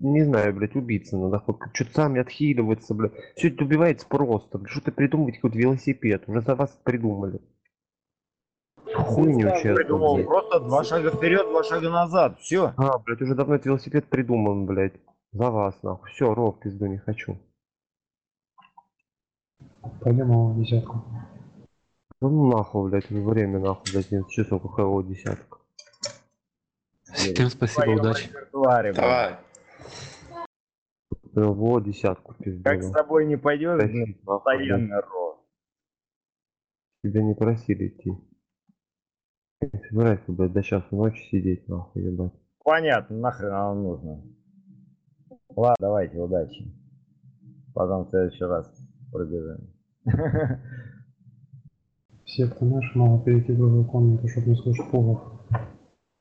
не знаю, блядь, убийца надо хоть что-то сами отхиливаться, блядь. Все это убивается просто, блядь. Что-то придумывать, какой-то велосипед. Уже за вас придумали. Ты Хуйню, сам честно, придумал. блядь. Просто 2 шага вперед, 2 шага назад. Все. Блядь, уже давно этот велосипед придуман, блядь. За вас, нахуй. Все, ров, пизду, не хочу. Пойдем его десятку. Ну нахуй, блядь, время, нахуй, блядь, 11 часов, какая его десятка. Всем В спасибо, твоем удачи. репертуаре, блин. Давай. Вот десятку, пизду, Как с нахуй. тобой не пойдешь, блин, Тащить, нахуй, блядь. постоянно ро. Тебя не просили идти. Не собирайся, блядь, до часу ночи сидеть, нахуй, ебать. Понятно, нахрен оно нужно. Ладно, давайте, удачи. Потом в следующий раз пробежим. Все, кто наш, мало перейти в другую комнату, чтобы не слышать пугов.